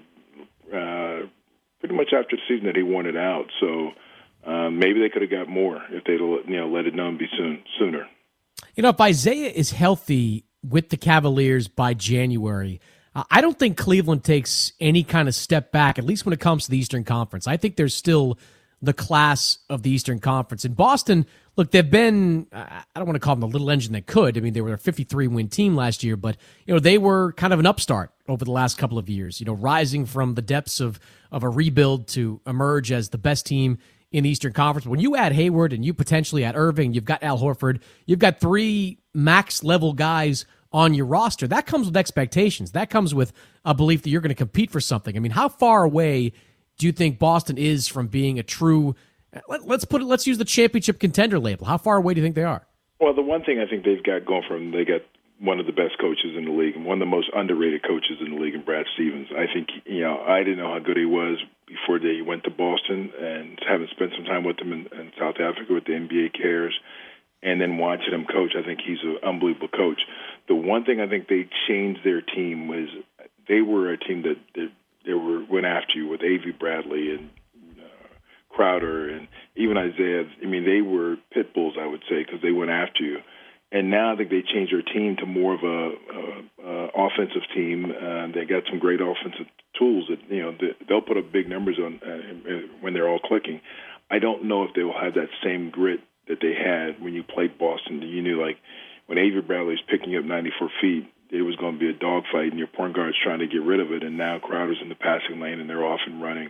C: Uh, pretty much after the season that he wanted out. So um, maybe they could have got more if they'd you know let it known be soon sooner.
A: You know, if Isaiah is healthy with the Cavaliers by January, uh, I don't think Cleveland takes any kind of step back, at least when it comes to the Eastern Conference. I think there's still the class of the Eastern Conference. In Boston, look, they've been, I don't want to call them the little engine that could. I mean, they were a fifty-three win team last year, but, you know, they were kind of an upstart over the last couple of years, you know, rising from the depths of, of a rebuild to emerge as the best team in the Eastern Conference. When you add Hayward and you potentially add Irving, you've got Al Horford, you've got three max level guys on your roster. That comes with expectations. That comes with a belief that you're going to compete for something. I mean, how far away do you think Boston is from being a true, let, let's put it, let's use the championship contender label. How far away do you think they are?
C: Well, the one thing I think they've got going for them, they got one of the best coaches in the league and one of the most underrated coaches in the league in Brad Stevens. I think, you know, I didn't know how good he was before they went to Boston, and having spent some time with him in, in South Africa with the N B A Cares and then watching him coach, I think he's an unbelievable coach. The one thing I think they changed their team was they were a team that, that they were went after you with Avery Bradley and uh, Crowder and even Isaiah. I mean, they were pit bulls, I would say, because they went after you. And now I think they changed their team to more of a, a, a offensive team. Uh, they got some great offensive tools that, you know, they'll put up big numbers on uh, when they're all clicking. I don't know if they will have that same grit that they had when you played Boston. You knew, like, when Avery Bradley's picking up ninety-four feet, it was going to be a dogfight, and your point guard's trying to get rid of it, and now Crowder's in the passing lane, and they're off and running.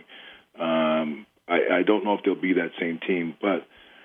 C: Um, I, I don't know if they'll be that same team, but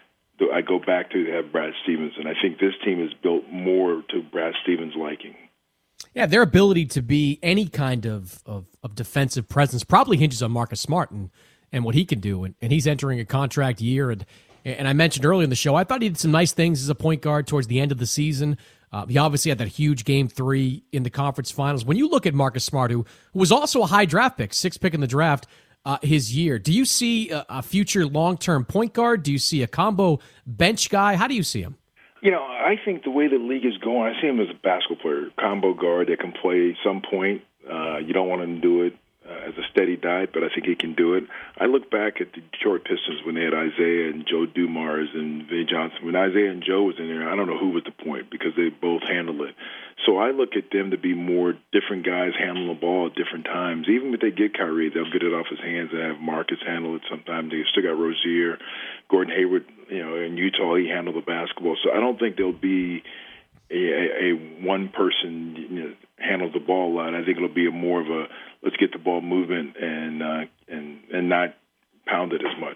C: I go back to have Brad Stevens, and I think this team is built more to Brad Stevens' liking.
A: Yeah, their ability to be any kind of, of, of defensive presence probably hinges on Marcus Smart and, and what he can do, and, and he's entering a contract year, and and I mentioned earlier in the show, I thought he did some nice things as a point guard towards the end of the season. Uh, he obviously had that huge game three in the conference finals. When you look at Marcus Smart, who, who was also a high draft pick, sixth pick in the draft uh, his year, do you see a, a future long-term point guard? Do you see a combo bench guy? How do you see him?
C: You know, I think the way the league is going, I see him as a basketball player, combo guard that can play some point. Uh, you don't want him to do it uh, as a steady diet, but I think he can do it. I look back at the Detroit Pistons when they had Isaiah and Joe Dumars and Vay Johnson. When Isaiah and Joe was in there, I don't know who was the point because they both handled it. So I look at them to be more different guys handling the ball at different times. Even if they get Kyrie, they'll get it off his hands and have Marcus handle it sometimes. They still got Rozier, Gordon Hayward, you know, in Utah, he handled the basketball. So I don't think there'll be a, a, a one person, you know, handle the ball a lot. I think it'll be a more of a let's get the ball movement and uh, and and not pound it as much.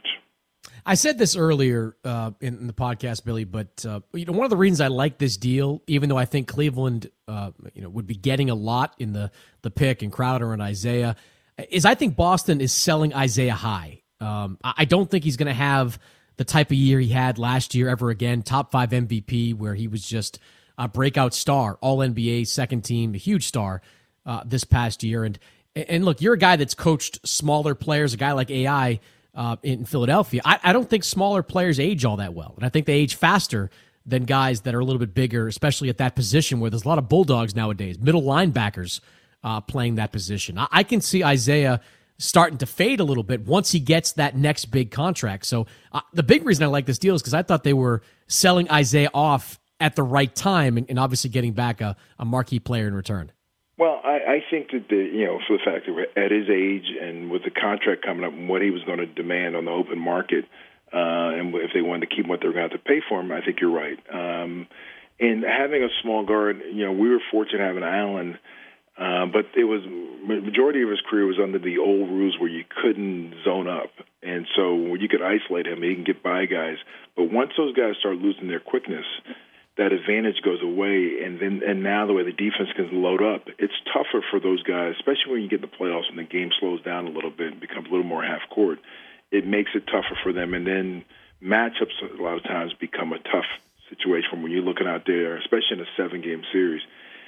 A: I said this earlier uh, in, in the podcast, Billy, but uh, you know, one of the reasons I like this deal, even though I think Cleveland, uh, you know, would be getting a lot in the the pick and Crowder and Isaiah, is I think Boston is selling Isaiah high. Um, I don't think he's going to have the type of year he had last year ever again. Top five M V P, where he was just a breakout star, All N B A, second team, a huge star uh, this past year. And and look, you're a guy that's coached smaller players, a guy like A I. Uh, in Philadelphia, I, I don't think smaller players age all that well. And I think they age faster than guys that are a little bit bigger, especially at that position where there's a lot of bulldogs nowadays, middle linebackers uh, playing that position. I, I can see Isaiah starting to fade a little bit once he gets that next big contract. So uh, the big reason I like this deal is because I thought they were selling Isaiah off at the right time and, and obviously getting back a, a marquee player in return.
C: Well, I, I think that, the, you know, for the fact that we're at his age and with the contract coming up and what he was going to demand on the open market, uh, and if they wanted to keep what they were going to have to pay for him, I think you're right. Um, and having a small guard, you know, we were fortunate having Allen, uh, but it was majority of his career was under the old rules where you couldn't zone up. And so you could isolate him, he can get by guys. But once those guys start losing their quickness, that advantage goes away, and then and now the way the defense can load up, it's tougher for those guys, especially when you get in the playoffs and the game slows down a little bit and becomes a little more half court. It makes it tougher for them, and then matchups a lot of times become a tough situation when you're looking out there, especially in a seven-game series.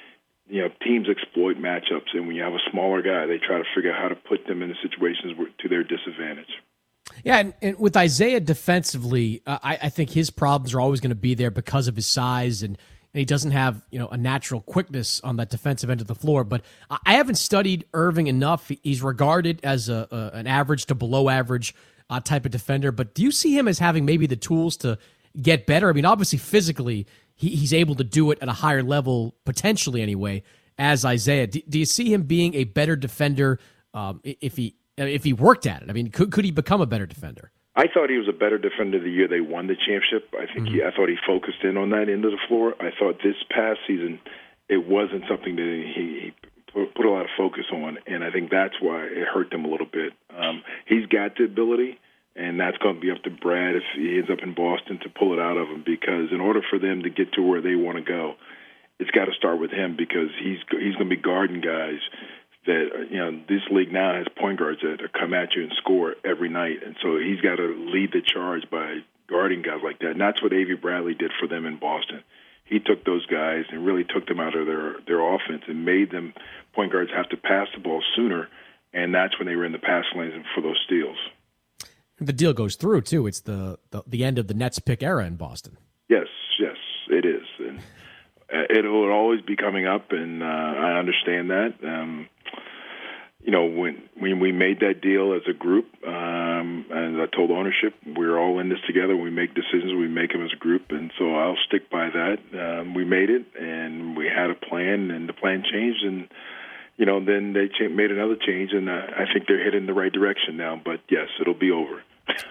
C: You know, teams exploit matchups, and when you have a smaller guy, they try to figure out how to put them into situations to their disadvantage.
A: Yeah, and, and with Isaiah defensively, uh, I, I think his problems are always going to be there because of his size, and, and he doesn't have, you know, a natural quickness on that defensive end of the floor. But I haven't studied Irving enough. He's regarded as a, a an average to below average uh, type of defender. But do you see him as having maybe the tools to get better? I mean, obviously physically he, he's able to do it at a higher level, potentially anyway, as Isaiah. Do, do you see him being a better defender um, if he? If he worked at it, I mean, could could he become a better defender?
C: I thought he was a better defender the year they won the championship. I think mm-hmm. he, I thought he focused in on that end of the floor. I thought this past season it wasn't something that he, he put, put a lot of focus on, and I think that's why it hurt them a little bit. Um, he's got the ability, and that's going to be up to Brad if he ends up in Boston to pull it out of him, because in order for them to get to where they want to go, it's got to start with him, because he's he's going to be guarding guys that, you know, this league now has point guards that come at you and score every night. And so he's got to lead the charge by guarding guys like that. And that's what Avery Bradley did for them in Boston. He took those guys and really took them out of their, their offense and made them point guards have to pass the ball sooner. And that's when they were in the pass lanes for those steals.
A: The deal goes through, too. It's the, the, the end of the Nets pick era in Boston.
C: Yes, yes, it is. And it will always be coming up, and uh, I understand that. Um, you know, when when we made that deal as a group, um, and I told ownership, we're all in this together. We make decisions, we make them as a group, and so I'll stick by that. Um, we made it, and we had a plan, and the plan changed, and you know, then they cha- made another change, and uh, I think they're headed in the right direction now. But yes, it'll be over.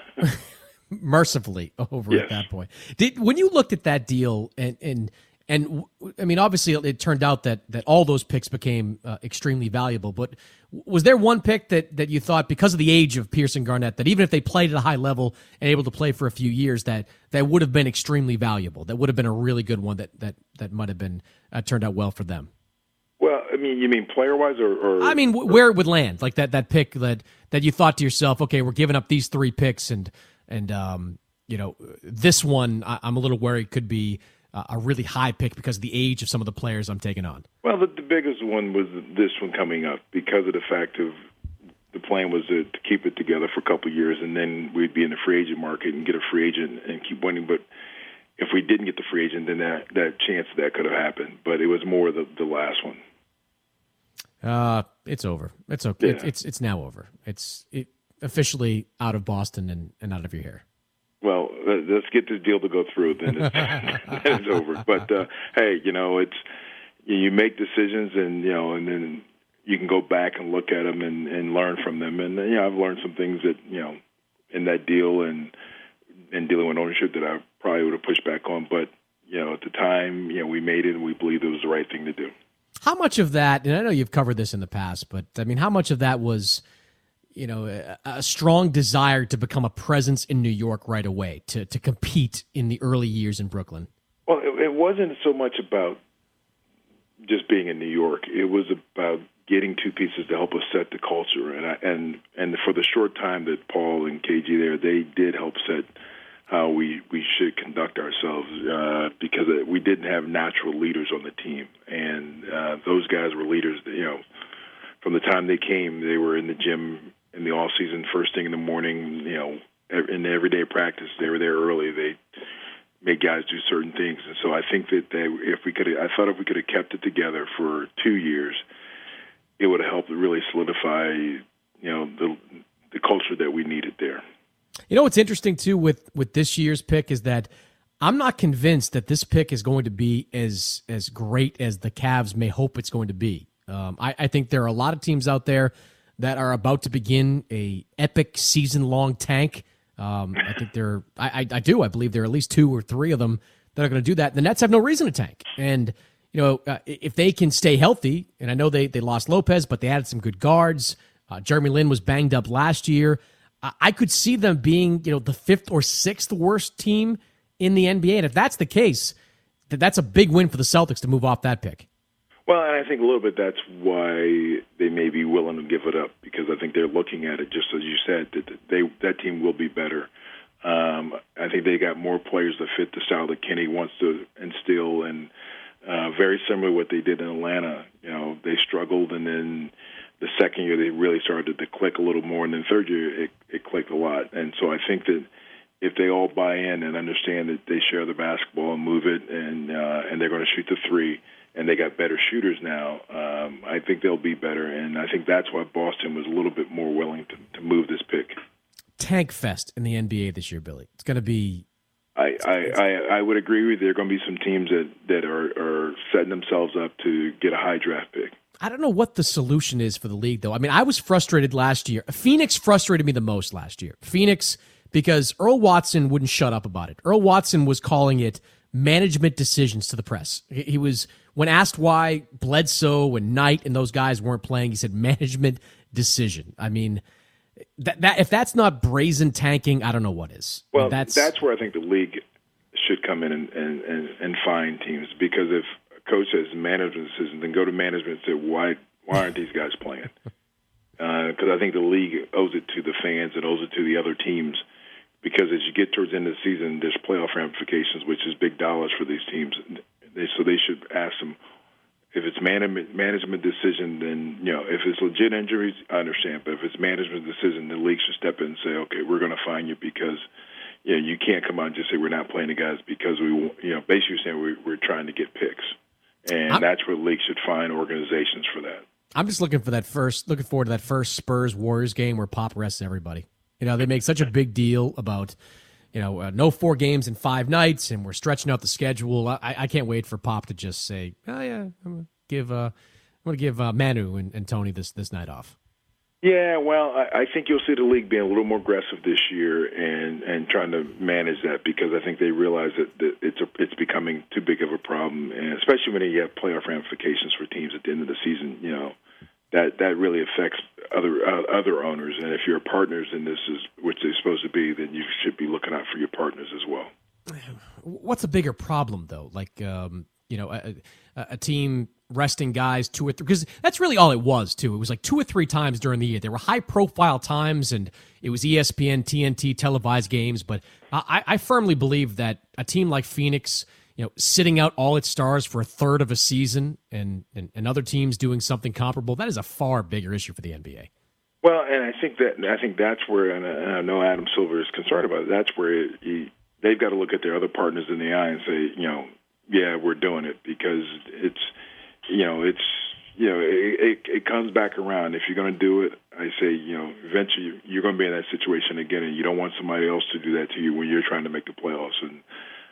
A: Mercifully over
C: yes.
A: at that point. Did when you looked at that deal and and. And, I mean, obviously, it turned out that, that all those picks became uh, extremely valuable. But was there one pick that, that you thought, because of the age of Pierce and Garnett, that even if they played at a high level and able to play for a few years, that, that would have been extremely valuable? That would have been a really good one that, that, that might have been uh, turned out well for them?
C: Well, I mean, you mean player-wise or, or...
A: I mean, where it would land, like that, that pick that, that you thought to yourself, okay, we're giving up these three picks, and, and um, you know, this one I, I'm a little worried could be Uh, a really high pick because of the age of some of the players I'm taking on?
C: Well, the, the biggest one was this one coming up because of the fact of the plan was to, to keep it together for a couple of years, and then we'd be in the free agent market and get a free agent and keep winning. But if we didn't get the free agent, then that, that chance of that could have happened. But it was more the, the last one.
A: Uh, it's over. It's okay.
C: Yeah.
A: It's, it's it's now over. It's it, officially out of Boston and, and out of your hair.
C: Well, let's get this deal to go through, then it's, then it's over. But uh, hey, you know, it's you make decisions, and you know, and then you can go back and look at them and, and learn from them. And you know, I've learned some things that you know in that deal and and dealing with ownership that I probably would have pushed back on. But you know, at the time, you know, we made it, and we believed it was the right thing to do.
A: How much of that? And I know you've covered this in the past, but I mean, how much of that was, you know, a, a strong desire to become a presence in New York right away, to, to compete in the early years in Brooklyn?
C: Well, it, it wasn't so much about just being in New York. It was about getting two pieces to help us set the culture. And I, and and for the short time that Paul and K G there, they did help set how we, we should conduct ourselves uh, because we didn't have natural leaders on the team. And uh, those guys were leaders that, you know, from the time they came, they were in the gym in the off season, first thing in the morning, you know, in the everyday practice, they were there early. They made guys do certain things, and so I think that they, if we could, I thought if we could have kept it together for two years, it would have helped really solidify, you know, the the culture that we needed there.
A: You know what's interesting too with with this year's pick is that I'm not convinced that this pick is going to be as as great as the Cavs may hope it's going to be. Um, I, I think there are a lot of teams out there that are about to begin a epic season-long tank. Um, I think there, I, I, I do. I believe there are at least two or three of them that are going to do that. The Nets have no reason to tank, and you know uh, if they can stay healthy, and I know they they lost Lopez, but they added some good guards. Uh, Jeremy Lin was banged up last year. I, I could see them being, you know, the fifth or sixth worst team in the N B A, and if that's the case, that that's a big win for the Celtics to move off that pick.
C: Well, and I think a little bit that's why they may be willing to give it up, because I think they're looking at it, just as you said, that they that team will be better. Um, I think they got more players that fit the style that Kenny wants to instill, and uh, very similar to what they did in Atlanta. You know, they struggled, and then the second year they really started to click a little more, and then third year it, it clicked a lot. And so I think that if they all buy in and understand that they share the basketball and move it, and uh, and they're going to shoot the three, and they got better shooters now, um, I think they'll be better. And I think that's why Boston was a little bit more willing to, to move this pick.
A: Tank fest in the N B A this year, Billy. It's going to be...
C: I, I, I, I would agree with you. There are going to be some teams that, that are, are setting themselves up to get a high draft pick.
A: I don't know what the solution is for the league, though. I mean, I was frustrated last year. Phoenix frustrated me the most last year. Phoenix because Earl Watson wouldn't shut up about it. Earl Watson was calling it management decisions to the press. He was, when asked why Bledsoe and Knight and those guys weren't playing, he said management decision. I mean, that, that if that's not brazen tanking, I don't know what is.
C: Well,
A: that's
C: that's where I think the league should come in and, and, and, and find teams, because if a coach has management decisions, then go to management and say, why why aren't these guys playing? Because uh, I think the league owes it to the fans and owes it to the other teams, because as you get towards the end of the season, there's playoff ramifications, which is big dollars for these teams. They, so they should ask them, if it's management management decision, then, you know, if it's legit injuries, I understand. But if it's management decision, the league should step in and say, okay, we're going to fine you because, you know, you can't come out and just say we're not playing the guys because we, you know, basically saying we, we're trying to get picks. And I'm, that's where the league should find organizations for that.
A: I'm just looking for that first, looking forward to that first Spurs Warriors game where Pop rests everybody. You know, they make such a big deal about, you know, uh, no four games in five nights, and we're stretching out the schedule. I, I can't wait for Pop to just say, "Oh yeah, I'm gonna give, uh, I'm gonna give uh, Manu and, and Tony this this night off."
C: Yeah, well, I, I think you'll see the league being a little more aggressive this year and, and trying to manage that, because I think they realize that, that it's a, it's becoming too big of a problem, and especially when you have playoff ramifications for teams at the end of the season. You know, that that really affects other uh, other owners, and if your partners in this is which they're supposed to be, then you should be looking out for your partners as well.
A: What's a bigger problem, though? Like, um, you know, a, a team resting guys two or three, because that's really all it was, too. It was like two or three times during the year. There were high-profile times, and it was E S P N, T N T televised games. But I, I firmly believe that a team like Phoenix, you know, sitting out all its stars for a third of a season, and, and, and other teams doing something comparable, that is a far bigger issue for the N B A.
C: Well, and I think that I think that's where, and I know Adam Silver is concerned about it. That's where he, they've got to look at their other partners in the eye and say, you know, yeah, we're doing it, because it's, you know, it's, you know, it, it, it comes back around. If you're going to do it, I say, you know, eventually you're going to be in that situation again, and you don't want somebody else to do that to you when you're trying to make the playoffs. And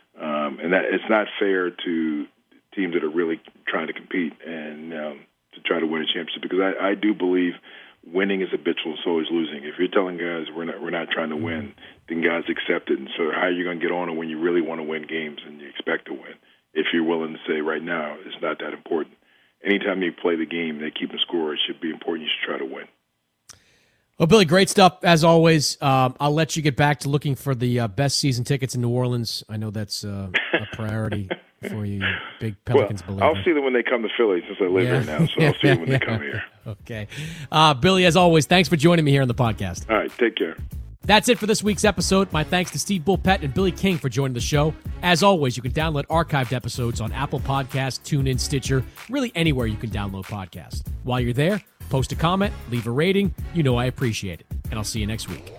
C: um, and that it's not fair to teams that are really trying to compete and um, to try to win a championship, because I, I do believe winning is habitual, so is losing. If you're telling guys we're not we're not trying to win, then guys accept it. And so how are you going to get on it when you really want to win games and you expect to win? If you're willing to say right now it's not that important. Anytime you play the game, they keep the score, it should be important. You should try to win.
A: Well, Billy, great stuff as always. Um, I'll let you get back to looking for the uh, best season tickets in New Orleans. I know that's uh, a priority for you, big Pelicans
C: well,
A: believer.
C: I'll see them when they come to Philly, since I live
A: yeah.
C: here now, so I'll see them when they come here.
A: Okay. Uh, Billy, as always, thanks for joining me here on the podcast.
C: All right, take care.
A: That's it for this week's episode. My thanks to Steve Bulpett and Billy King for joining the show. As always, you can download archived episodes on Apple Podcasts, TuneIn, Stitcher, really anywhere you can download podcasts. While you're there, post a comment, leave a rating. You know I appreciate it. And I'll see you next week.